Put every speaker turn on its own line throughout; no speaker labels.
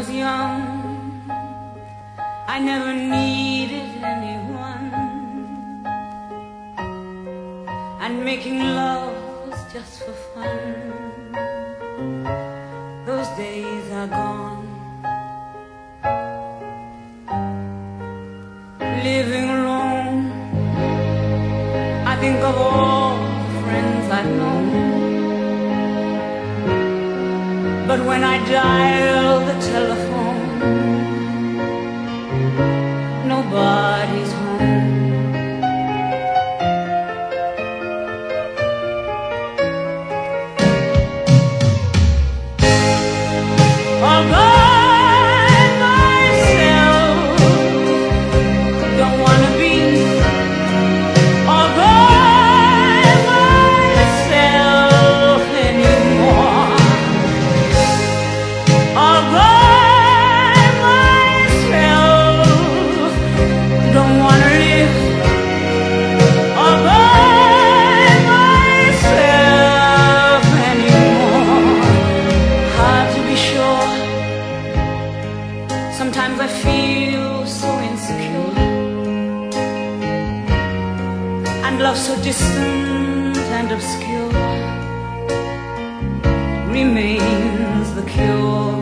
was young, I never needed anyone, and making love was just for fun. Those days are gone. Living alone, I think of all the friends I've known, but when I dial the telephone, nobody's home. All by myself, don't wanna be all by myself anymore. All by myself, don't wanna live all by myself anymore. Hard to be sure. Sometimes I feel so insecure, and love so distant and obscure remains the cure.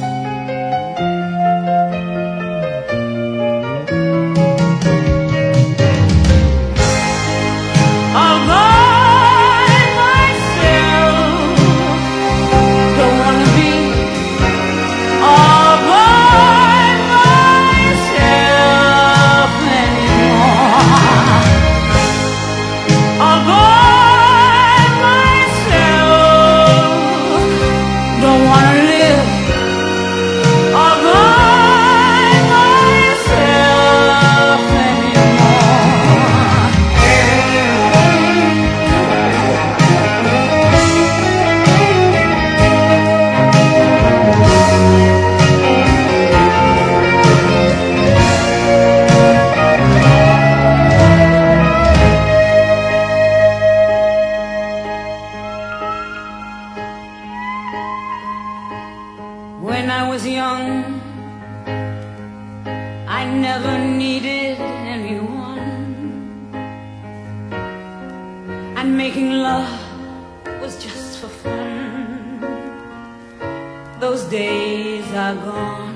All by myself, don't wanna be all by myself anymore. All by myself, don't wanna live all by myself anymore. When I was young, I never needed anyone, and making love was just for fun. Those days are gone.